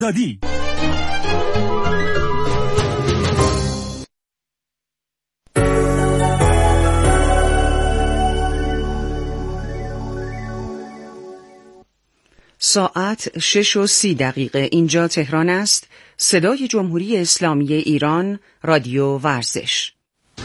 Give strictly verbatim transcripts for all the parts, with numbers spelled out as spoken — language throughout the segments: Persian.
دادی. ساعت شش و سی دقیقه اینجا تهران است. صدای جمهوری اسلامی ایران، رادیو ورزش.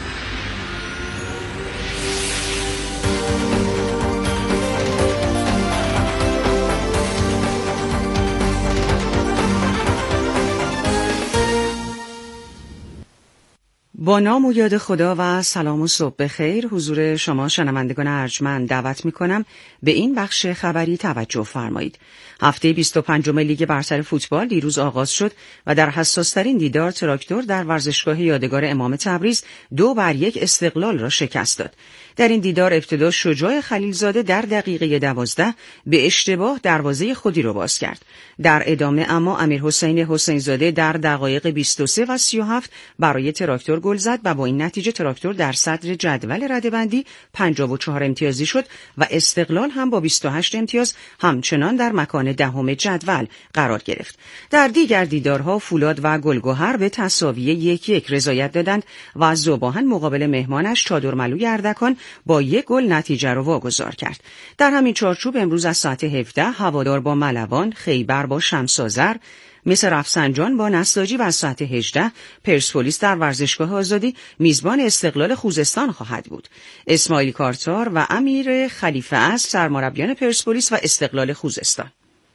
با نام و یاد خدا و سلام و صبح بخیر حضور شما شنوندگان ارجمند دعوت می‌کنم به این بخش خبری توجه فرمایید. هفته بیست و پنجم لیگ برتر فوتبال دیروز آغاز شد و در حساس‌ترین دیدار تراکتور در ورزشگاه یادگار امام تبریز دو بر یک استقلال را شکست داد. در این دیدار ابتدا شجاع خلیلزاده در دقیقه دوازده به اشتباه دروازه خودی را باز کرد. در ادامه اما امیرحسین حسینزاده در دقایق بیست و سه و سی و هفت برای تراکتور گل زد و با این نتیجه تراکتور در صدر جدول رده‌بندی پنجاه و چهار امتیازی شد و استقلال هم با بیست و هشت امتیاز همچنان در مکان دهم جدول قرار گرفت. در دیگر دیدارها فولاد و گلگهر به تساوی یک یک رضایت دادند و ذوباهن مقابل مهمانش چادرملوی اردکان با یک گل نتیجه را واگذار کرد. در همین چارچوب امروز از ساعت هفده هوادار با ملوان، خیبر با شمس‌آذر، مصر رفسنجان با نساجی و از ساعت هجده پرسپولیس در ورزشگاه آزادی میزبان استقلال خوزستان خواهد بود. اسماعیل کارتار و امیر خلیفه از سرمربیان پرسپولیس و استقلال خوزستان.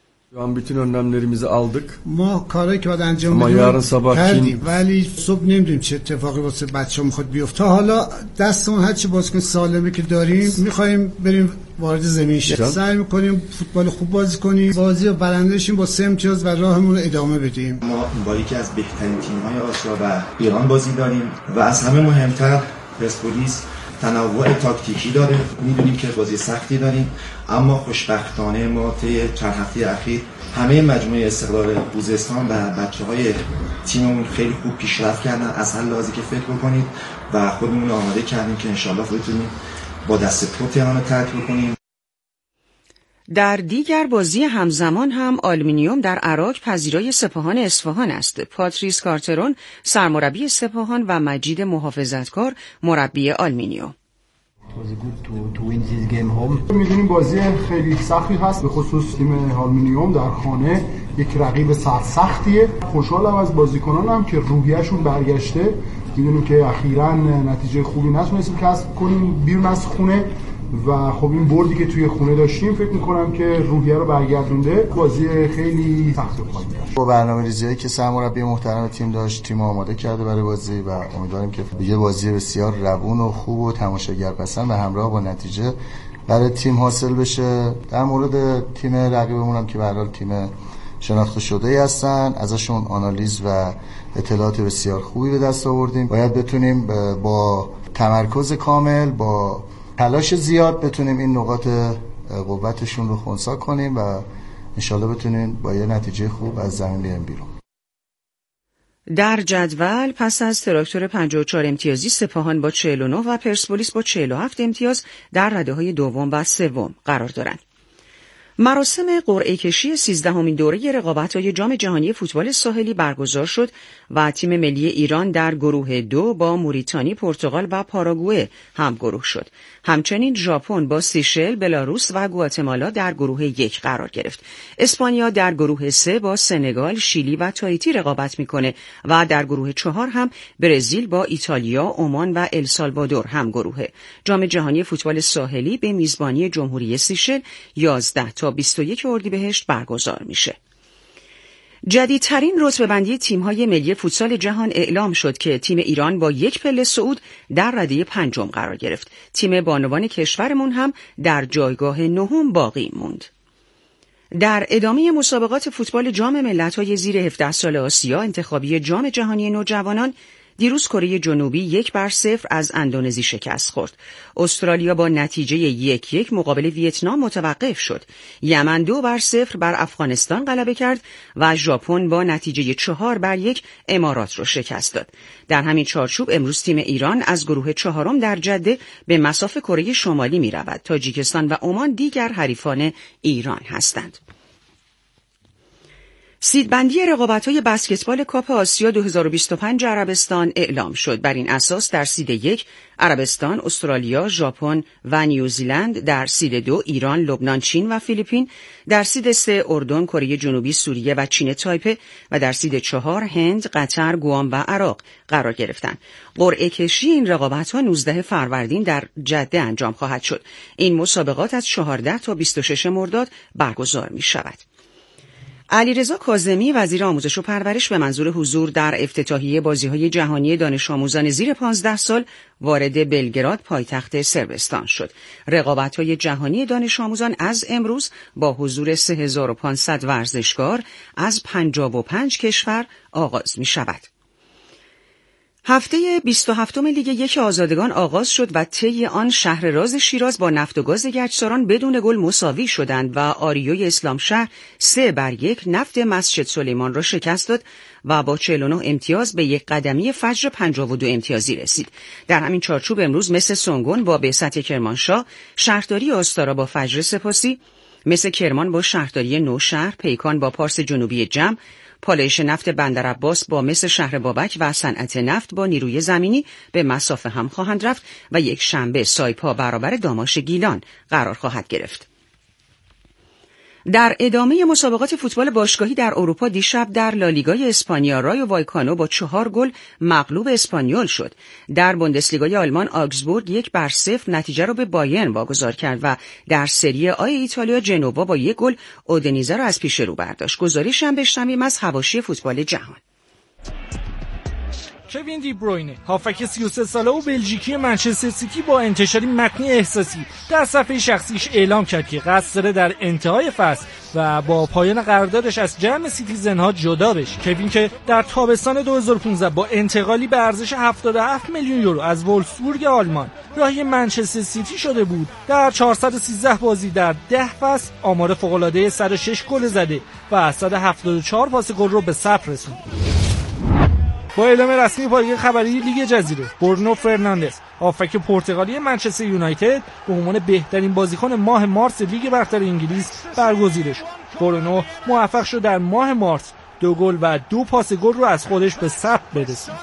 önlemlerimizi aldık. ما کاری که باید انجام بدیم کردیم ولی صبح نمیدونیم چه اتفاقی واسه بچه‌ها میخواد بیفته. حالا دستمون هر چی بازیکن سالمی که داریم میخوایم بریم وارد زمین شیم. سعی میکنیم فوتبال خوب بازی کنیم، بازی رو برنده شیم با سه امتیاز و راهمون رو ادامه بدیم. ما با یکی از بهترین تیم‌های آسیا و ایران بازی داریم و از همه مهمتر پرسپولیس تنوع تاکتیکی داره. میدونیم که بازی سختی داریم اما خوشبختانه ما طی چند هفته اخیر همه مجموعه استقلال خوزستان و بچه‌های تیممون خیلی خوب پیشرفت کردن. از هر لحاظی که فکر بکنید و خودمون آماده کردیم که انشالله بتونیم با دست پر تهران رو ترک بکنیم. در دیگر بازی همزمان هم آلومینیوم در عراق پذیرای سپاهان اصفهان است. پاتریس کارترون سرمربی سپاهان و مجید محافظتکار مربی آلومینیوم. میدونیم بازی خیلی سختی هست، به خصوص تیم آلومینیوم در خانه یک رقیب سختیه. خوشحالم از بازیکنانم که روحیه‌شون برگشته. میدونیم که اخیراً نتیجه خوبی نتونستیم کسب کنیم بیرون از خونه و خب این بردی که توی خونه داشتیم فکر میکنم که روحیه رو برگردونده. بازی خیلی سخت و خواهیم داشت. با برنامه‌ریزی که سرمربی محترم تیم داشت تیم آماده کرده برای بازی و امیدواریم که یه بازی بسیار روون و خوب و تماشاگر پسند و همراه با نتیجه برای تیم حاصل بشه. در مورد تیم رقیبمون هم که به هر حال تیم شناخته شده‌ای هستن، ازشون آنالیز و اطلاعات بسیار خوبی به دست آوردیم. باید بتونیم با تمرکز کامل با تلاش زیاد بتونیم این نقاط قوتشون رو خنثی کنیم و انشالله بتونیم با یه نتیجه خوب از زمین بیایم بیرون. در جدول پس از تراکتور پنجاه و چهار امتیازی سپاهان با چهل و نه و پرسپولیس با چهل و هفت امتیاز در رده‌های دوم و سوم قرار دارند. مراسم قرعه کشی سیزدهمین دوره رقابت‌های جام جهانی فوتبال ساحلی برگزار شد و تیم ملی ایران در گروه دو با موریتانی، پرتغال و پاراگوئه همگروه شد. همچنین ژاپن با سیشل، بلاروس و گواتمالا در گروه یک قرار گرفت. اسپانیا در گروه سه با سنگال، شیلی و تایتی رقابت میکنه و در گروه چهار هم برزیل با ایتالیا، عمان و السالوادور همگروهه. جام جهانی فوتبال ساحلی به میزبانی جمهوری سیشل یازده تا بیست و یک اردیبهشت برگزار میشه. جدیدترین رتبه‌بندی تیم‌های ملی فوتسال جهان اعلام شد که تیم ایران با یک پله صعود در رده پنجم قرار گرفت. تیم بانوان کشورمون هم در جایگاه نهم باقی موند. در ادامه مسابقات فوتبال جام ملت‌های زیر هفده سال آسیا انتخابی جام جهانی نوجوانان دیروز کره جنوبی یک بر صفر از اندونزی شکست خورد. استرالیا با نتیجه یک یک مقابل ویتنام متوقف شد. یمن دو بر صفر بر افغانستان غلبه کرد و ژاپن با نتیجه چهار بر یک امارات را شکست داد. در همین چارچوب امروز تیم ایران از گروه چهارم در جده به مصاف کره شمالی می رود. تاجیکستان و عمان دیگر حریفان ایران هستند. سیدبندی رقابت‌های بسکتبال کاپ آسیا دو هزار و بیست و پنج عربستان اعلام شد. بر این اساس در سید یک عربستان، استرالیا، ژاپن و نیوزیلند، در سید دو ایران، لبنان، چین و فیلیپین، در سید سه اردن، کره جنوبی، سوریه و چین تایپه و در سید چهار هند، قطر، گوام و عراق قرار گرفتند. قرعه کشی این رقابت‌ها نوزدهم فروردین در جده انجام خواهد شد. این مسابقات از چهاردهم تا بیست و ششم مرداد برگزار می‌شود. علیرضا کاظمی وزیر آموزش و پرورش به منظور حضور در افتتاحیه بازی‌های جهانی دانش آموزان زیر پانزده سال وارد بلگراد پایتخت صربستان شد. رقابت‌های جهانی دانش آموزان از امروز با حضور سه هزار و پانصد ورزشکار از پنجاه و پنج کشور آغاز می‌شود. هفته بیست و هفتم لیگ یک آزادگان آغاز شد و طی آن شهرراز شیراز با نفت و گاز گچساران بدون گل مساوی شدند و آریوی اسلامشهر سه بر یک نفت مسجد سلیمان را شکست داد و با چهل و نه امتیاز به یک قدمی فجر پنجاه و دو امتیازی رسید. در همین چارچوب امروز مثل سنگون با بعثت کرمانشاه، شهرداری آستارا با فجر سپاسی، مثل کرمان با شهرداری نوشهر، پیکان با پارس جنوبی جم، پالایش نفت بندرعباس با مس شهر بابک و صنعت نفت با نیروی زمینی به مسافه هم خواهند رفت و یک شنبه سایپا برابر داماش گیلان قرار خواهد گرفت. در ادامه مسابقات فوتبال باشگاهی در اروپا دیشب در لالیگای اسپانیا رایو وایکانو با چهار گل مغلوب اسپانیول شد. در بوندسلیگای آلمان آگزبورگ یک بر صفر نتیجه را به بایرن واگذار کرد و در سری آ ایتالیا جنوا با یک گل اودینیزه را از پیش رو برداشت. گزارش هم بشنویم از حواشی فوتبال جهان. کوین دی بروینه، هافک سی و سه ساله و بلژیکی منچستر سیتی با انتشاری متنی احساسی در صفحه شخصیش اعلام کرد که قصد داره در انتهای فصل و با پایان قراردادش از جمع سیتیزن‌ها جدا بشه. کوین که در تابستان دو هزار و پانزده با انتقالی به ارزش هفتاد و هفت میلیون یورو از وولفسبورگ آلمان راهی منچستر سیتی شده بود، در چهارصد و سیزده بازی در ده فصل آمار فوق‌العاده صد و شش گل زده و صد و هفتاد و چهار پاس گل رو به ثبت رسوند. با اعلام رسمی پایگاه خبری لیگ جزیره، برونو فرناندز، هافک پرتغالی منچستر یونایتد به عنوان بهترین بازیکن ماه مارس لیگ برتر انگلیس برگزیده شد. برونو موفق شد در ماه مارس دو گل و دو پاس گل رو از خودش به ثبت برسونه.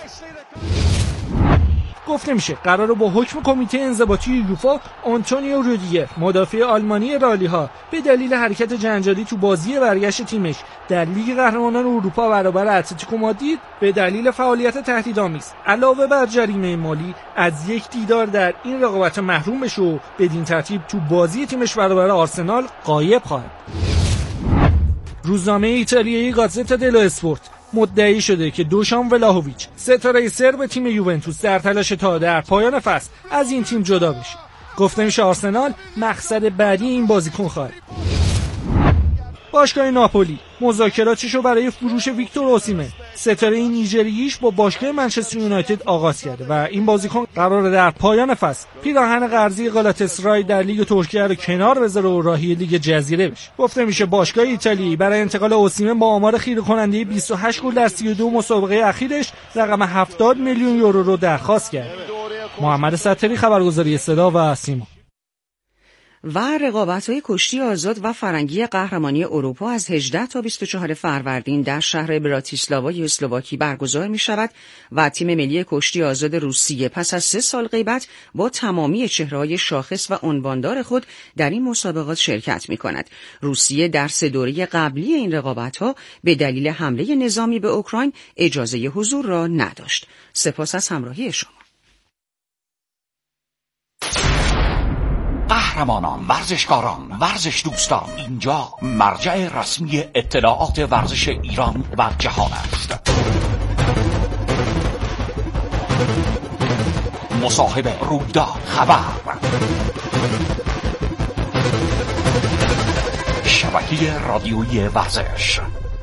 گفته میشه قراره با حکم کمیته انضباطی یوفا آنتونیو رودیگر، مدافع آلمانی رالی‌ها، به دلیل حرکت جنجالی تو بازی برگشت تیمش در لیگ قهرمانان اروپا برابر اتلتیکو مادرید به دلیل فعالیت تهدیدآمیز علاوه بر جریمه مالی از یک دیدار در این رقابت محروم بشه و بدین ترتیب تو بازی تیمش برابر آرسنال غایب خواهد. روزنامه ایتالیایی گازتا دلو اسپورت مدعی شده که دوشان ولاهویچ، ستاره سرب تیم یوونتوس، در تلاش تا در پایان فصل از این تیم جدا بشه. گفته میشه آرسنال مقصد بعدی این بازیکن خواهد. باشگاه ناپولی مذاکراتشو برای فروش ویکتور اوسیمن، ستاره نیجریه‌ایش، با باشگاه منچستر یونایتد آغاز کرده و این بازیکن قراره در پایان فصل پیراهن قرضی گالاتاسرای در لیگ ترکیه رو کنار بذاره و راهی لیگ جزیره بشه. گفته میشه باشگاه ایتالیایی برای انتقال اوسیمن با آمار خیره کننده بیست و هشت گل در سی و دو مسابقه اخیرش رقم هفتاد میلیون یورو رو درخواست کرد. محمد ستاری، خبرگزاری صدا و سیما. و رقابت‌های کشتی آزاد و فرنگی قهرمانی اروپا از هجدهم تا بیست و چهارم فروردین در شهر براتیسلاوای اسلواکی برگزار می‌شود و تیم ملی کشتی آزاد روسیه پس از سه سال غیبت با تمامی چهره‌های شاخص و عنواندار خود در این مسابقات شرکت می‌کند. روسیه در سه دوره قبلی این رقابت‌ها به دلیل حمله نظامی به اوکراین اجازه حضور را نداشت. سپاس از همراهی شما. قهرمانان، ورزشکاران، ورزش دوستان، اینجا مرجع رسمی اطلاعات ورزش ایران و جهان است. مصاحبه، رویداد، خبر، شبکه رادیویی ورزش.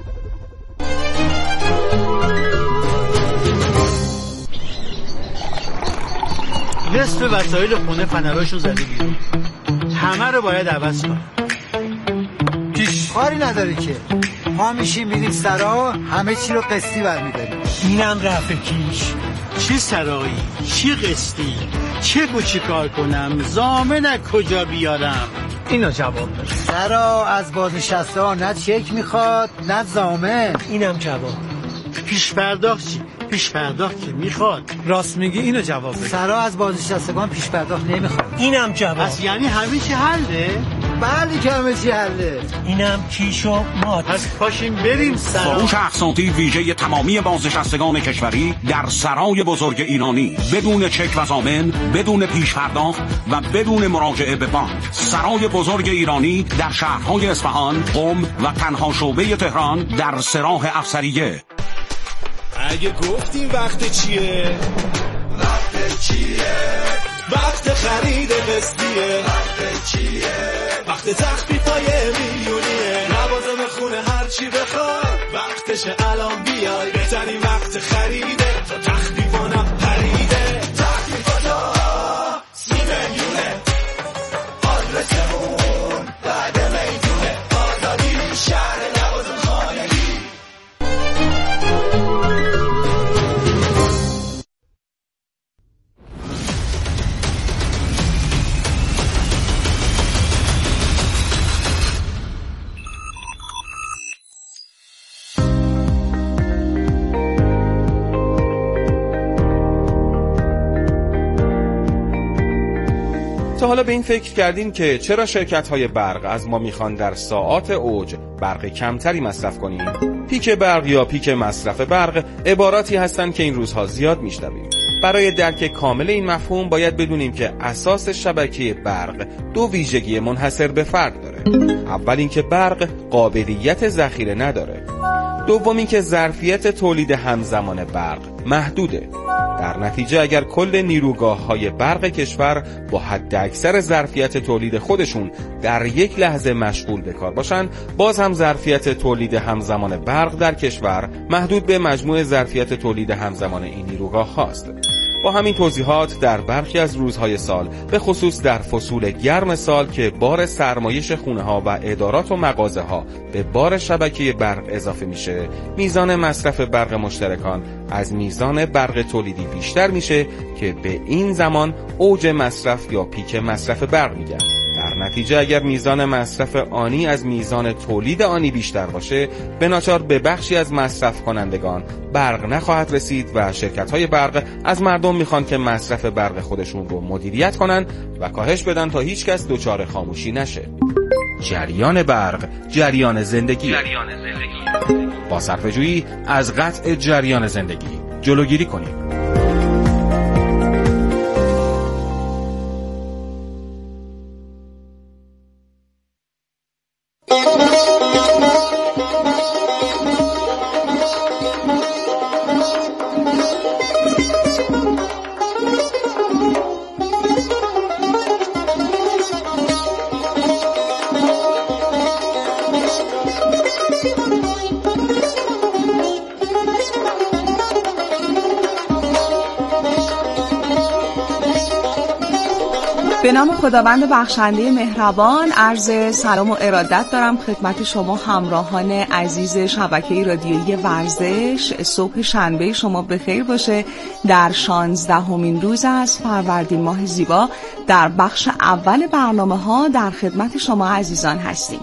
نصف وسایل خونه فنراشو زده بیرون، همه رو باید عوض کنم. پیش کاری نداره که ما میشیم میریم سرا، همه چی رو قسطی برمیداریم. اینم رفع کیش. چه سرایی، چه قسطی، چه گو چی کار کنم، ضامن کجا بیارم. اینو جواب بده. سرا از بازنشسته ها نه چک میخواد نه ضامن. اینم جواب. پیش پرداخت چی؟ پیش پرداخت که میخواد. راست میگی، اینو جواب بده. سرا از بازنشستگان پیش پرداخت نمیخواد. اینم جواب. پس یعنی همه چی حله؟ بله که همه چی حله. اینم کیش و مات. پس پاشیم بریم سرا. فروش اقساطی ویژه تمامی بازنشستگان کشوری در سرای بزرگ ایرانی، بدون چک و ضامن، بدون پیش پرداخت و بدون مراجعه به بانک. سرای بزرگ ایرانی در شهرهای اصفهان، قم و تنها شعبه تهران در سراح افسریه. اگه گفتیم وقت چیه؟ وقت چیه؟ وقت خرید قسطیه. وقت چیه؟ وقت تخفیفای میلیونیه. لوازم خونه هر چی بخواد وقتشه الان بیای. بهترین وقت خریده تا تخفیفانم پریده. تخفیفاتا سی میلیونه. آدرسمون بعد میدونه. آزادی شهر لوازم خانگی. تا حالا به این فکر کردین که چرا شرکت‌های برق از ما میخوان در ساعات اوج برق کمتری مصرف کنیم؟ پیک برق یا پیک مصرف برق عباراتی هستن که این روزها زیاد میشنویم. برای درک کامل این مفهوم باید بدونیم که اساس شبکه برق دو ویژگی منحصر به فرد داره. اول اینکه برق قابلیت ذخیره نداره. دوم اینکه ظرفیت تولید همزمان برق محدوده. در نتیجه اگر کل نیروگاه‌های برق کشور با حداکثر ظرفیت تولید خودشون در یک لحظه مشغول به کار باشن، باز هم ظرفیت تولید همزمان برق در کشور محدود به مجموع ظرفیت تولید همزمان این نیروگاه هاست. با همین توضیحات در برخی از روزهای سال، به خصوص در فصول گرم سال که بار سرمایش خونه ها و ادارات و مغازه ها به بار شبکه برق اضافه میشه، میزان مصرف برق مشترکان از میزان برق تولیدی بیشتر میشه که به این زمان اوج مصرف یا پیک مصرف برق میگن. در نتیجه اگر میزان مصرف آنی از میزان تولید آنی بیشتر باشه، به ناچار به بخشی از مصرف کنندگان برق نخواهد رسید و شرکت‌های برق از مردم میخوان که مصرف برق خودشون رو مدیریت کنن و کاهش بدن تا هیچ کس دچار خاموشی نشه. جریان برق، جریان زندگی. جریان زندگی. با صرفه‌جویی از قطع جریان زندگی جلوگیری کنیم. به نام خداوند بخشنده مهربان، عرض سلام و ارادت دارم خدمت شما همراهان عزیز شبکه رادیویی ورزش. صبح شنبه شما بخیر باشه. در شانزدهمین روز از فروردین ماه زیبا در بخش اول برنامه ها در خدمت شما عزیزان هستیم.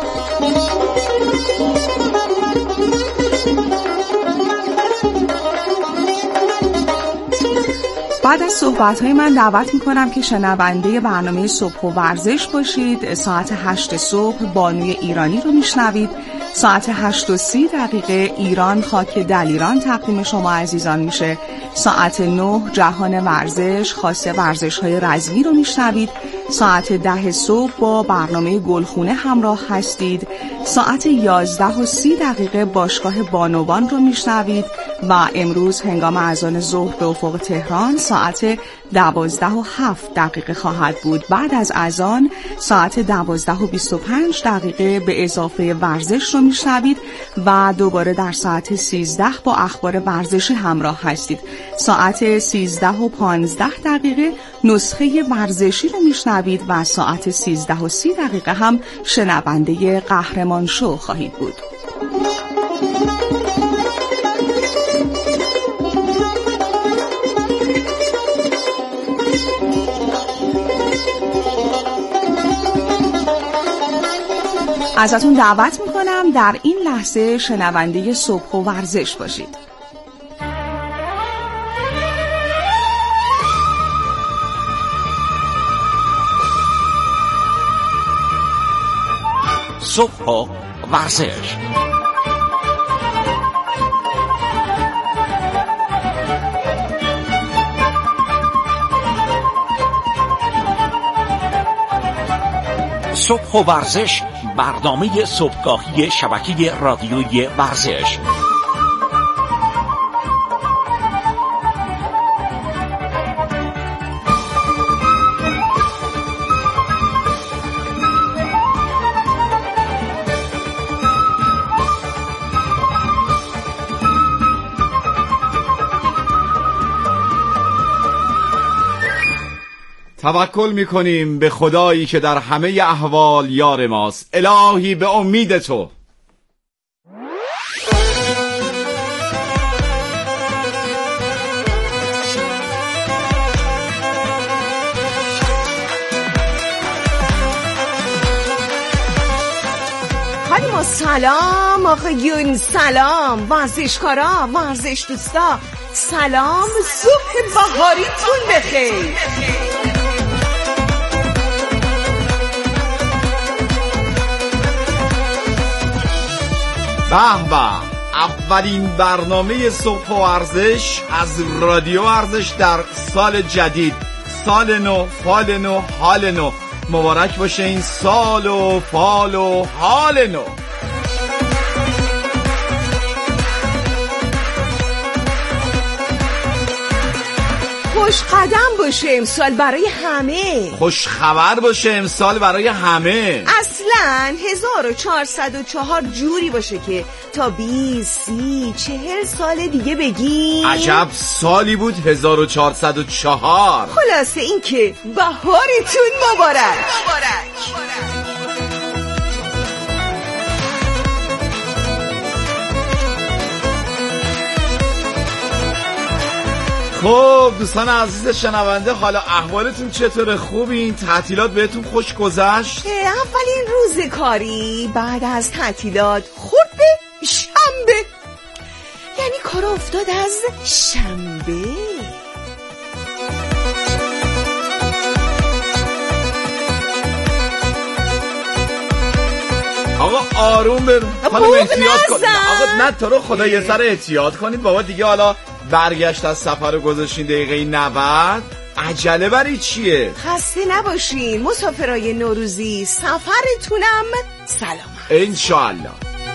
بعد از صحبت‌های من دعوت می‌کنم که شنونده برنامه صبح و ورزش باشید. ساعت هشت صبح بانوی ایرانی رو میشنوید. ساعت هشت و سی دقیقه ایران خاک دلیران تقدیم شما عزیزان میشه. ساعت نه جهان ورزش خاص ورزش‌های رزمی رو میشنوید. ساعت ده صبح با برنامه گلخونه همراه هستید. ساعت یازده و سی دقیقه باشگاه بانوان رو میشنوید و امروز هنگام اذان ظهر به افق تهران ساعت دوازده و هفت دقیقه خواهد بود. بعد از اذان ساعت دوازده و بیست و پنج دقیقه به اضافه ورزش رو میشنوید و دوباره در ساعت سیزده با اخبار ورزشی همراه هستید. ساعت سیزده و پانزده دقیقه نسخه ورزشی رو میشنوید و ساعت سیزده و سی دقیقه هم شنونده قهرمان شو خواهید بود. ازتون دعوت میکنم در این لحظه شنونده صبح و ورزش باشید. صبح و ورزش. صبح و ورزش، برنامه صبحگاهی شبکه رادیویی ورزش. توکل میکنیم به خدایی که در همه احوال یار ماست. الهی به امید تو. خانم سلام آقایون، سلام ورزشکارا، ورزش دوستا، سلام، صبح بهاریتون بخیر. به به، اولین برنامه صبح و ورزش از رادیو ورزش در سال جدید، سال نو، فال نو، حال نو. مبارک باشه این سال و فال و حال نو. خوش قدم باشه امسال برای همه، خوش خبر باشه امسال برای همه. اصلاً هزار و چهارصد و چهار جوری باشه که تا بیست، سی، چهل سال دیگه بگیم عجب سالی بود هزار و چهارصد و چهار. خلاصه این که بهارتون مبارک. مبارک. خب دوستان عزیز شنونده، حالا احوالتون چطوره؟ خوبین؟ تعطیلات بهتون خوش گذشت؟ اولین روز کاری بعد از تعطیلات خورد به شنبه، یعنی کار افتاد از شنبه. آقا آروم برون، خانم احتیاط کن. آقا نه تو رو خدا یه سر احتیاط کنید بابا دیگه. حالا برگشت از سفر رو گذاشتین دقیقه نود، عجله برای چیه؟ خسته نباشین مسافرای نوروزی، سفرتونم سلامت انشاءالله.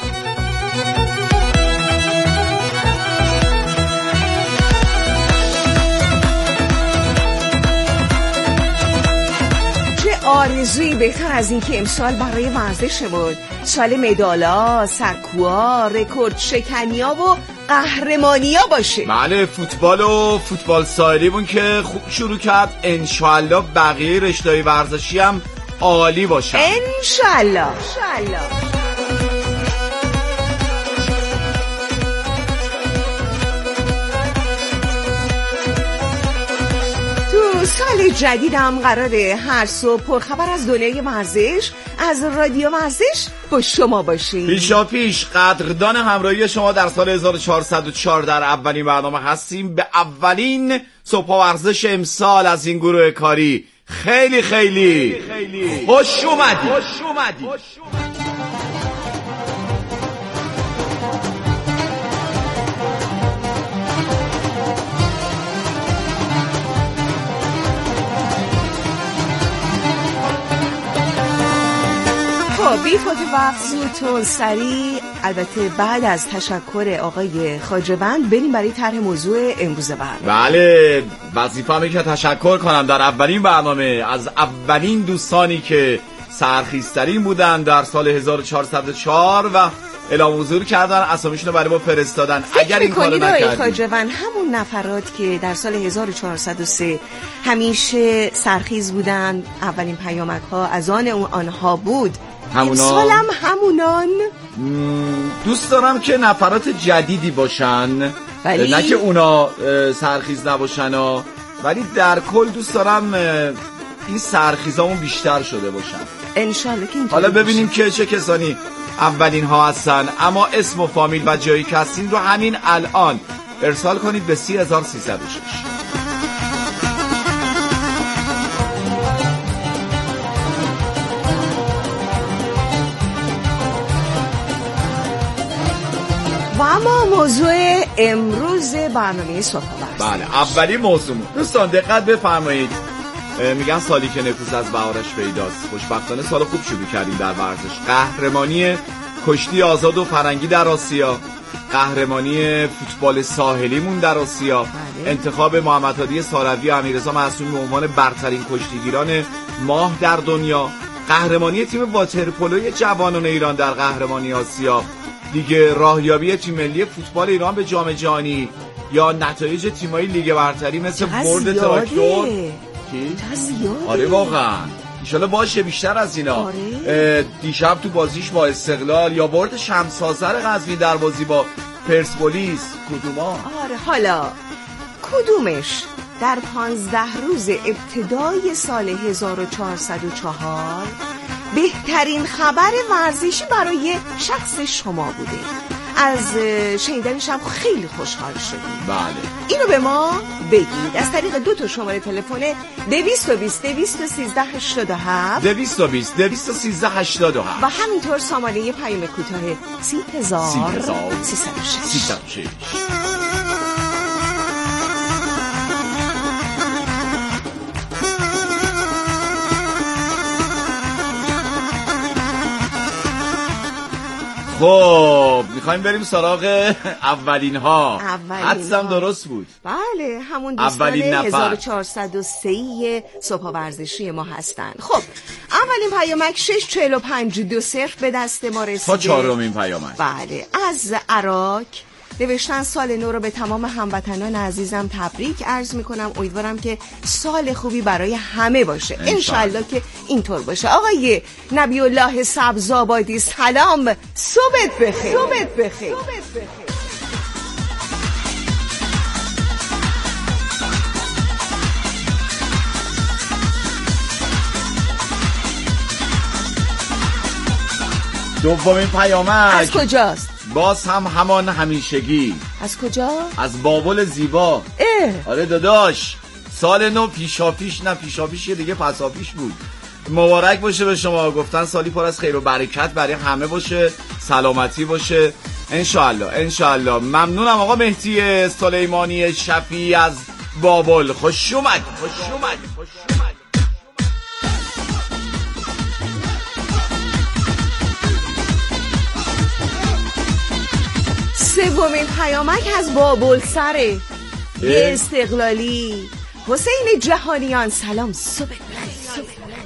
آرزویی بهتر از این که امسال برای ورزش بود. سال مدالا، سکوها، رکورد شکنیا و قهرمانیا باشه. بله، فوتبال و فوتبال سایریمون که خوب شروع کرد. انشالله بقیه رشته‌های ورزشی هم عالی باشن. انشالله انشالله. سال جدیدم قراره هر صبح پرخبر از دنیای ورزش از رادیو ورزش با شما باشیم. پیشا پیش قدردان همراهی شما در سال هزار و چهارصد و چهار در اولین برنامه هستیم. به اولین صبح ورزش امسال از این گروه کاری خیلی خیلی, خیلی, خیلی خوش اومدی. خوش اومدی. بی فوت وقت زودتون سریع، البته بعد از تشکر آقای خواجه‌وند، بریم برای طرح موضوع امروز برنامه. بله، وظیفه همه که تشکر کنم در اولین برنامه از اولین دوستانی که سرخیزترین بودن در سال هزار و چهارصد و چهار و اعلام حضور کردن، اسامیشون رو برای ما فرستادن. اگر این کارو نکردید، آقای خواجه‌وند همون نفرات که در سال هزار و چهارصد و سه همیشه سرخیز بودن، اولین پیامک ها از آن آنها بود، امسال هم همونان. دوست دارم که نفرات جدیدی باشن، ولی... نه که اونا سرخیز نباشن ها. ولی در کل دوست دارم این سرخیزامون بیشتر شده باشن. انشالله که اینطور حالا ببینیم که چه کسانی اولین ها هستن. اما اسم و فامیل و جایی که هستین رو همین الان ارسال کنید به سی هزار و سیصد و شش. و اما موضوع امروز برنامه صبح ورزش. بله اولی موضوع دوستان دقت بفرمایید. میگن سالی که نکوس از بهارش پیداست. خوشبختانه سال خوب شروع کردیم در ورزش. قهرمانی کشتی آزاد و فرنگی در آسیا، قهرمانی فوتبال ساحلیمون در آسیا، بله. انتخاب محمد هادی ساروی و امیررضا معصومی به عنوان برترین کشتیگیران ماه در دنیا، قهرمانی تیم واترپولوی جوانان ایران در قهرمانی آسیا، دیگه راهیابی تیم ملی فوتبال ایران به جام جهانی، یا نتایج تیم‌های لیگ برتری مثل برد تراکتور. کی؟ آره واقعا انشالله باشه بیشتر از اینا. آره. دیشب تو بازیش با استقلال، یا برد شمس آذر قزوین در بازی با پرسپولیس. کدوما؟ آره حالا کدومش در پانزده روز ابتدای سال هزار و چهارصد و چهار بهترین خبر ورزشی برای شخص شما بوده؟ از شنیدنش هم خیلی خوشحال شدیم. بله اینو به ما بگید از طریق دو تا شماره تلفن دویست و بیست دویست و سیزده هشتاد و هفت دویست و بیست دویست و سیزده هشتاد و هفت و همینطور سامانه پیام کوتاه سی هزار سیصد و شش. خب میخوایم بریم سراغ اولین ها. حدسم درست بود. بله همون دوستان هزار و چهارصد و سه صبح ورزشی ما هستن. خب اولین پیامک شش چهل و پنج دو صفر به دست ما رسیده. تا چهارمین پیامک. بله از عراق نوشتن سال نو رو به تمام هموطنان عزیزم تبریک عرض میکنم. امیدوارم که سال خوبی برای همه باشه. انشالله که اینطور باشه. آقای نبی الله سبزآبادی سلام، صبحت بخیر. صبحت بخیر. دومین پیامک از کجاست؟ باز هم همان همیشگی. از کجا؟ از بابل زیبا. اه. آره داداش سال نو پیشاپیش نه پیشاپیش یه دیگه پساپیش بود. مبارک باشه به شما. گفتن سالی پر از خیر و برکت برای همه باشه، سلامتی باشه انشالله انشالله. ممنونم آقا مهدی سلیمانی شفیعی از بابل. خوش اومد خوش اومد خوش اومد. سومین پیامک از بابل سره یه استقلالی حسین جهانیان سلام، صبح بخیر.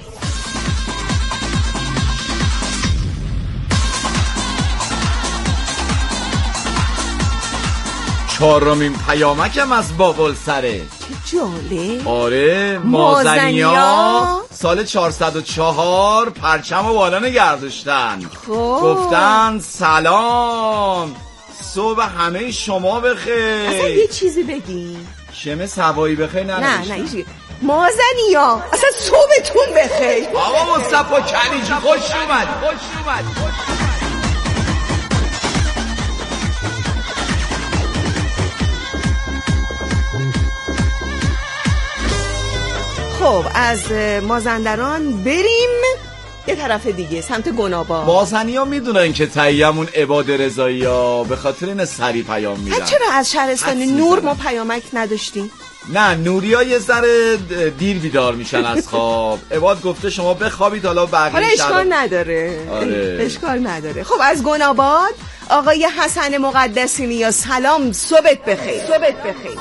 چهارمین پیامکم از بابل سره. چه جالب. آره مازنیا سال چهارصد و چهار پرچم و بالا نگردشتن. خب گفتن سلام صبح همه شما بخیر. اصلا یه چیزی بگی شمس هوایی بخیر. نه نه نه ایشی مازنیا اصلا صبحتون بخیر. آقا مصطفی کلیجی خوش اومد خوش اومد. خب از مازندران بریم یه طرف دیگه سمت گنابا. مازنیا میدونن که تاییمون عباد رضایی ها به خاطر این سری پیام میدن. چرا از شهرستان نور ما پیامک نداشتیم؟ نه نوری ها یه ذره دیر بیدار میشن از خواب. عباد گفته شما بخوابید حالا بقیه حالا اشکال نداره. آره. اشکال نداره. خب از گناباد آقای حسن مقدسینی یا سلام، صبحت بخیر. صبحت بخیر.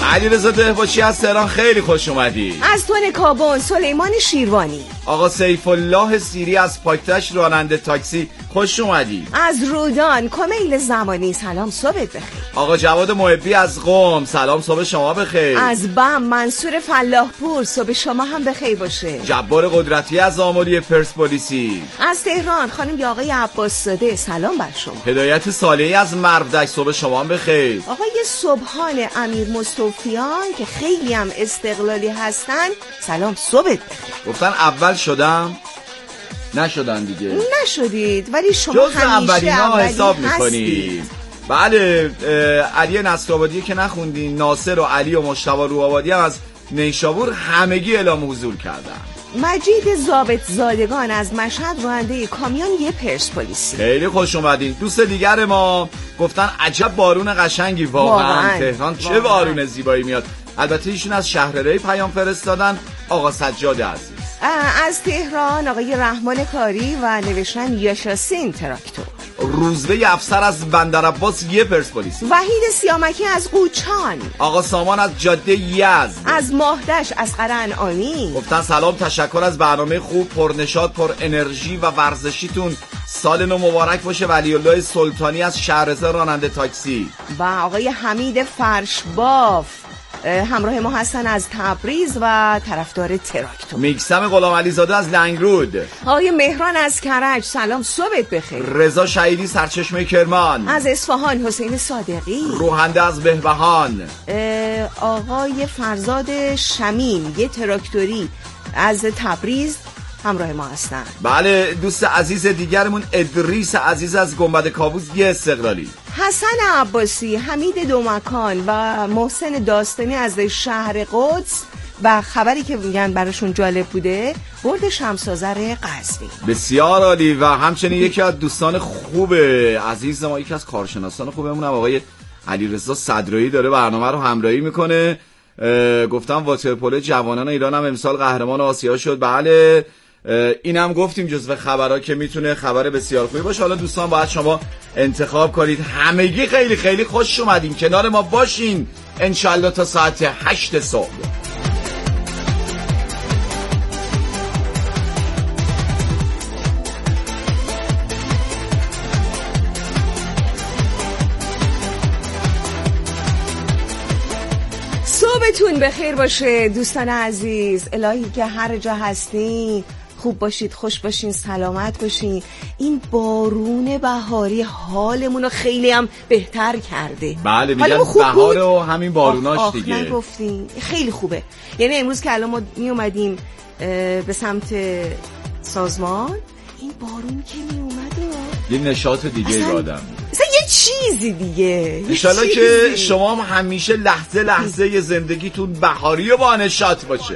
علیرضا دهباشی از تهران خیلی خوش اومدی. از تون کابون سلیمان شیروانی. آقا سیف الله سیری از پاکتش راننده تاکسی خوش اومدی. از رودان کمیل زمانی سلام صبحت بخیر. آقا جواد محبی از قم سلام صبح شما بخیر. از بم منصور فلاح پور صبح شما هم بخیر باشه. جبار قدرتی از آمولی پرسپولیسی. از تهران خانم یا آقای عباس زاده سلام بر شما. هدایت صالحی از مردک صبح شما هم بخیر. آقای سبحان امیر مصطفیان که خیلی هم استقلالی هستن سلام صبحت بخیر. گفتن اول شدم نشدن دیگه. نشدید ولی شما جز همیشه اولینا اولی حساب هستید. میکنید. بله علی نصرآبادی که نخوندین، ناصر و علی و مجتبی روآبادی هم از نیشابور همگی اعلام حضور کردن. مجید ضابط زادگان از مشهد راننده کامیون یه پرسپولیسی. خیلی خوش اومدین. دوست دیگر ما گفتن عجب بارون قشنگی واقعا تهران چه واقعا. بارون زیبایی میاد. البته ایشون از شهرری پیام فرستادن. آقا سجاد عزیز از تهران آقای رحمان کاری و نوشتن یاشاسین تراکتور. روزبه افسر از بندرعباس یه پرسپولیسی. وحید سیامکی از قوچان. آقا سامان از جاده یزد. از ماهدش از قرنعانی گفتن سلام تشکر از برنامه خوب پرنشاط پر انرژی و ورزشیتون. سال نو مبارک باشه. ولی الله سلطانی از شهرزا راننده تاکسی. و آقای حمید فرشباف همراه ما هستن از تبریز و طرفدار تراکتور. میکسم غلامعلی زاده از لنگرود. آقای مهران از کرج سلام صبحت بخیر. رضا شهیدی سرچشمه کرمان. از اصفهان حسین صادقی. روحنده از بهبهان. آقای فرزاد شمیم یه تراکتوری از تبریز همراه ما هستن. بله دوست عزیز دیگرمون ادریس عزیز از گنبد کاووس یه استقلالی. حسن عباسی، حمید دومکان و محسن داستانی از شهر قدس و خبری که میگن براشون جالب بوده برد شمس‌آذر قزوین. بسیار عالی. و همچنین یکی از دوستان خوب عزیز ما، یکی از کارشناسان خوبمون هم آقای علیرضا صدرایی داره برنامه رو همراهی میکنه. گفتم واترپولو جوانان ایران هم امسال قهرمان آسیا شد. بله اینم گفتیم جزو خبرها که میتونه خبر بسیار خوبی باشه. حالا دوستان باید شما انتخاب کنید. همگی خیلی خیلی خوش اومدین کنار ما باشین انشالله تا ساعت هشت صبح. صبحتون بخیر باشه دوستان عزیز. الهی که هر جا هستین خوب باشید، خوش باشین، سلامت باشین. این بارون بهاری حالمون رو خیلی هم بهتر کرده. بله میگن بهار و همین باروناش آخ آخ دیگه. نگفتین خیلی خوبه. یعنی امروز که الان ما می اومدیم به سمت سازمان این بارون که می اومد یه نشاط دیگه ای آدم مثلا یه چیزی دیگه. انشالله که شما هم همیشه لحظه لحظه زندگیتون بهاری و با نشاط باشه.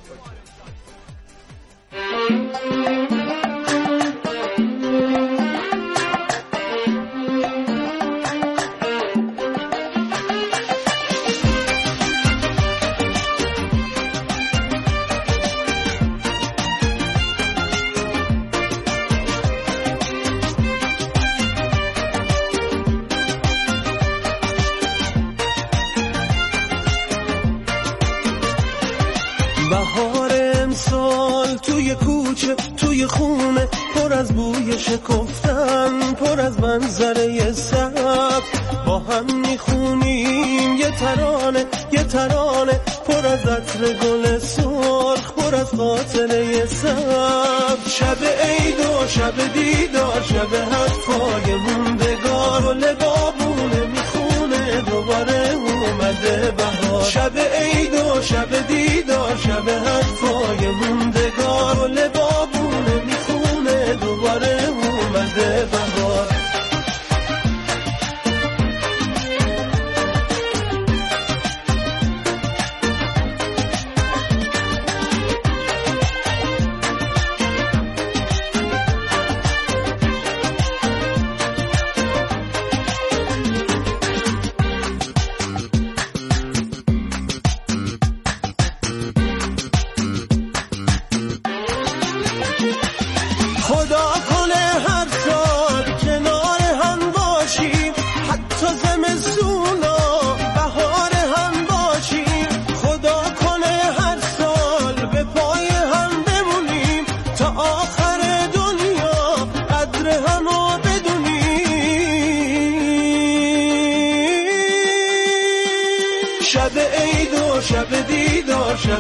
توی خونه پر از بوی شکفتن، پر از منظره سبز، با هم میخونیم یه ترانه یه ترانه، پر از عطر گل سرخ، پر از خاطره سبز. شب عید و شب دیدار، شب حرفای موندگار، گل بابونه میخونه دوباره اومده بهار. شب عید و شب دیدار، شب حرفای موندگار، گل بابونه میخونه دوباره اومده بهار.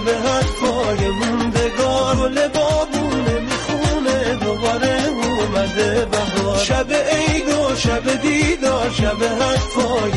شب حرفای موندگار گل بابونه میخونه دوباره اومده بهار شب عید و شب دیدار شب حرفای